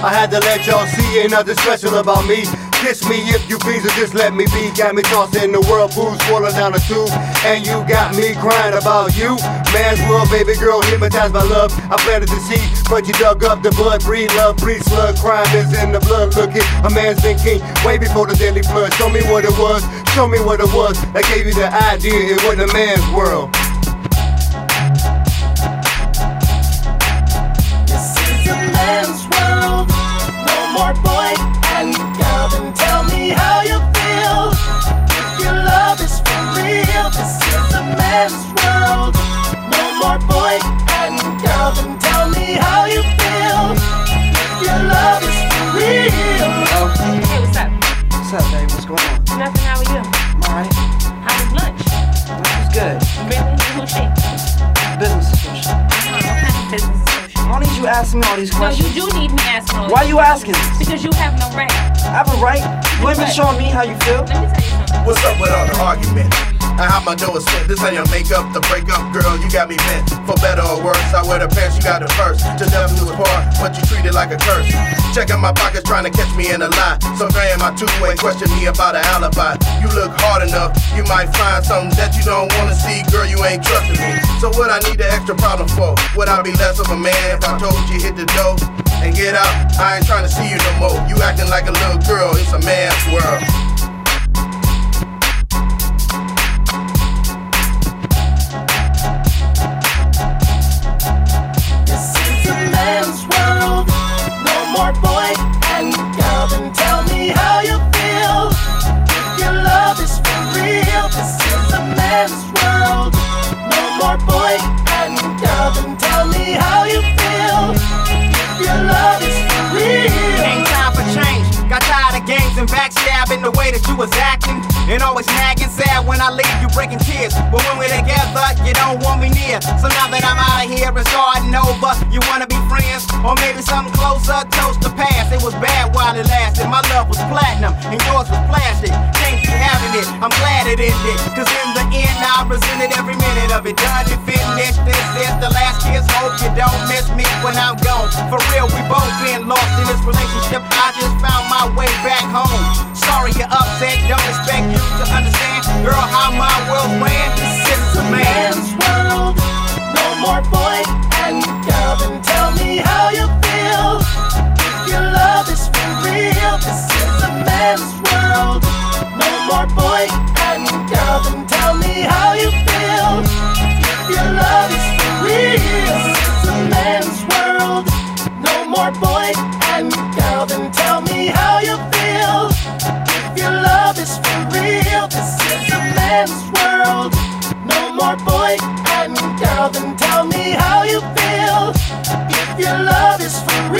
I had to let y'all see ain't nothing special about me. Kiss me if you please, or just let me be. Got me tossing the world, booze falling down the tube, and you got me crying about you. Man's world, baby girl, hypnotized by love. I planted the seed, but you dug up the blood. Breed love, breed slug. Crime is in the blood. Look it, a man's been king way before the deadly flood. Show me what it was, show me what it was that gave you the idea it wasn't a man's world. This is a man's world. No more boy and girl. Then tell me how you feel. If your love is for real, this is a man's world. No more boy and girl. Then tell me how you feel. If your love is for real. Hey, what's up? What's up, babe? What's going on? Nothing, how are you? Alright. How was lunch? Lunch was good. Really? Who's she? Business associate. What kind of business associate? I don't need you asking me all these No, questions. you do need me asking all Why you asking this? Because you have no right. I have a right. You ain't been showing me how you feel. Let me tell you something. What's up with all the argument? And how my dough is spent. This ain't your makeup, the breakup, girl. You got me bent. For better or worse, I wear the pants, you got it first. To death do us part, but you treat it like a curse. Checking my pockets, trying to catch me in a lie. Some guy in my two-way question me about an alibi. You look hard enough, you might find something that you don't wanna see. Girl, you ain't trusting me. So what I need the extra problem for? Would I be less of a man if I told you hit the door and get out? I ain't trying to see you no more. You acting like a little girl, it's a man's world. Boy and girl, then tell me how you feel. If your love is for real, this is a man's world. No more boy and girl, then tell me how you feel. If your love is for real. Ain't time for change. Got tired of games and backstabbing the way that you was acting. And always nagging, sad when I leave you breaking tears. But when we're together, you don't want me near. So now that I'm out of here, it's starting over. You wanna be friends? Or maybe something closer, toast the past. It was bad while it lasted. My love was platinum and yours was plastic. Can't be having it, I'm glad it ended. Cause in the end, I resented every minute of it. Done and finished, this is the last kiss. Hope you don't miss me when I'm gone. For real, we both been lost in this relationship. I just found my way back home. Sorry you're upset, don't expect you to understand, girl, how my world ran. This is a man's world. No more boy and girl, then tell me how you feel. If your love is for real, this is a man's world. No more boy and girl, then tell me how you feel. If your love is for real, this is a man's world. No more boy and girl, then tell me how you feel. If your love is for real, this is a man's world. No more boy and girl, then tell me how you feel. If your love is for real.